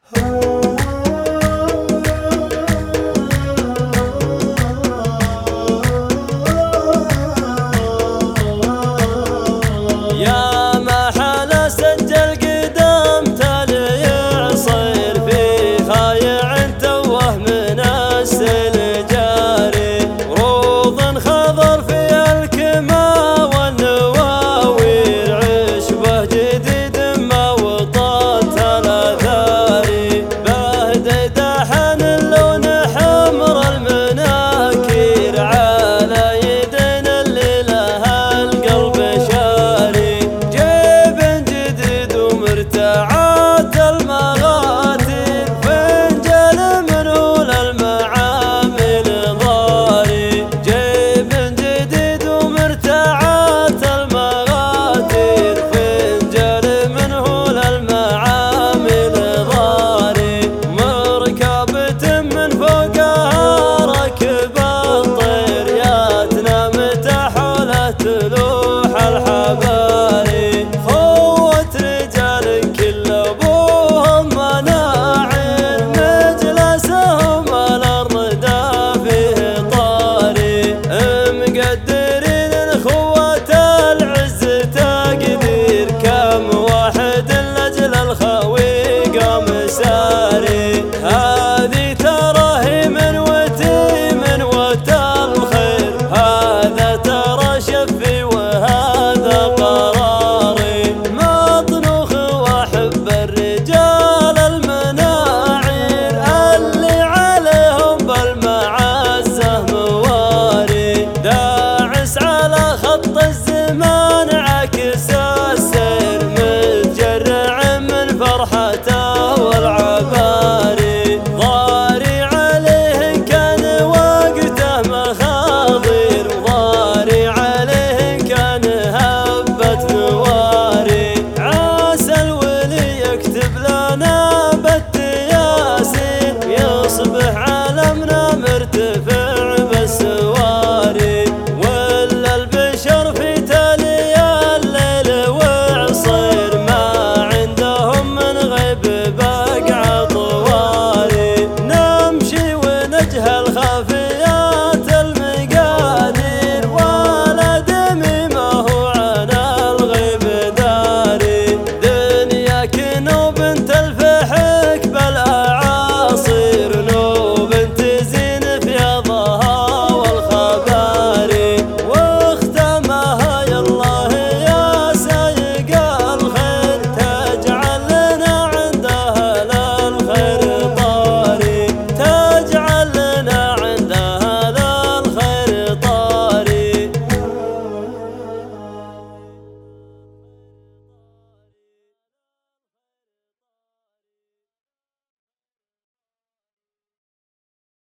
يا محل سجل قدام تالي يصير في خايع توه من السلجاري روض خضر في الكما والنواوير عشبه جديد ما وطات الاثاري بهدي دحن اللون حمر المناكير على يدين اللي لها القلب شاري جيب جديد ومرتاع